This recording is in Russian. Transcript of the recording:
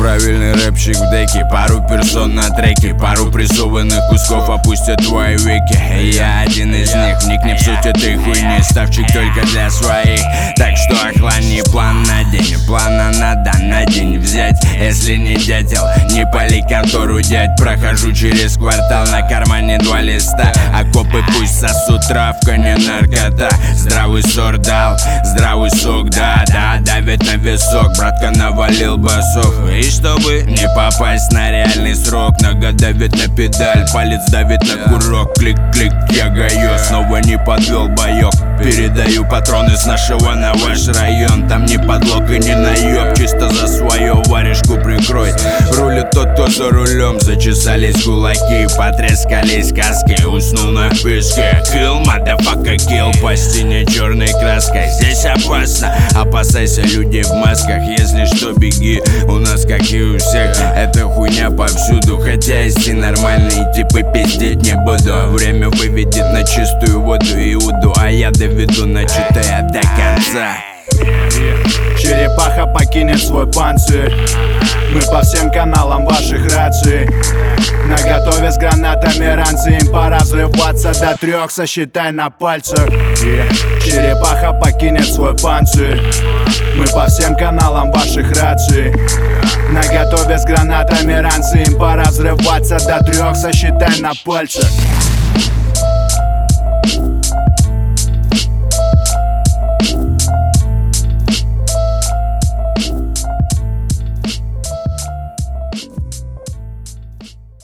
правильный рэпчик в деке, пару персон на треке, пару прессованных кусков опустят твои веки. Я один из них, вникни в суть этой хуйни, ставчик только для своих. Так что охлани план на день, плана надо на день взять. Если не дятел, не пали контору, дядь. Прохожу через квартал, на кармане 2 листа. Окопы пусть сосут, травка не наркота. Здравый сорт дал, здравый сок, да, давит на висок, братка навалил басов. И чтобы не попасть на реальный срок, нога давит на педаль, палец давит на курок. Клик-клик, я гаю, снова не подвел боек. Передаю патроны с нашего на ваш район. Там не подлог и не наеб, чисто за свое варежку прикрой. Рулит тот, кто за рулем. Зачесались кулаки, потрескались каски. Уснул на песке. Kill, motherfucker, kill. По стене черной краской. Здесь опасно, опасайся людей в масках. Если что, беги, у нас как и у всех. Эта хуйня повсюду, хотя идти нормальные типы пиздеть не буду. Время выведет на чистую воду Иуду, а я доведу начатое до конца. Черепаха покинет свой панцирь. Мы по всем каналам ваших раций. Наготове с гранатами ранцы. Им пора взрываться до 3, сосчитай на пальцах. Черепаха покинет свой панцирь. Мы по всем каналам ваших раций. Наготове с гранатами ранцы. Им пора взрываться до 3, сосчитай на пальцах.